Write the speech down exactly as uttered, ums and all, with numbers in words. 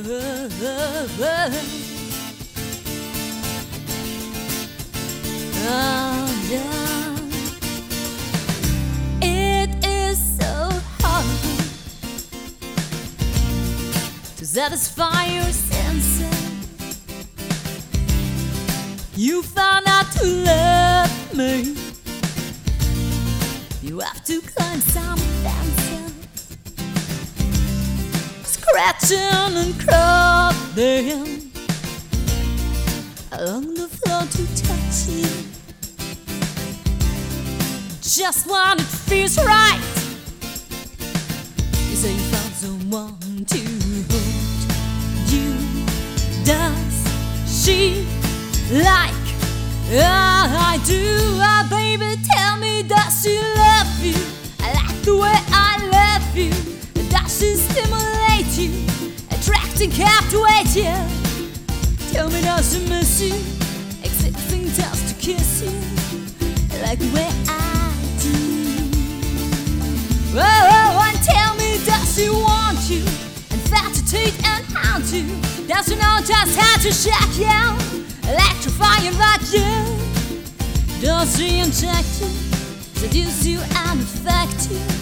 Oh, yeah. It is so hard to satisfy your senses. You found out to love me. You have to climb some fences, scratching and crawling along the floor to touch you. Just when it feels right, you say you found someone to hold you. Does she like I do? Oh, baby, tell me, does she love you? I like the way I love you. Does she stimulate you, attracting, captivate you? Tell me, does she miss you, existing just to kiss you, like the way I do? Oh, and tell me, does she want you, infatuate and haunt you? Does she know just how to shock you, electrifying like you? Does she inject you, seduce you and affect you?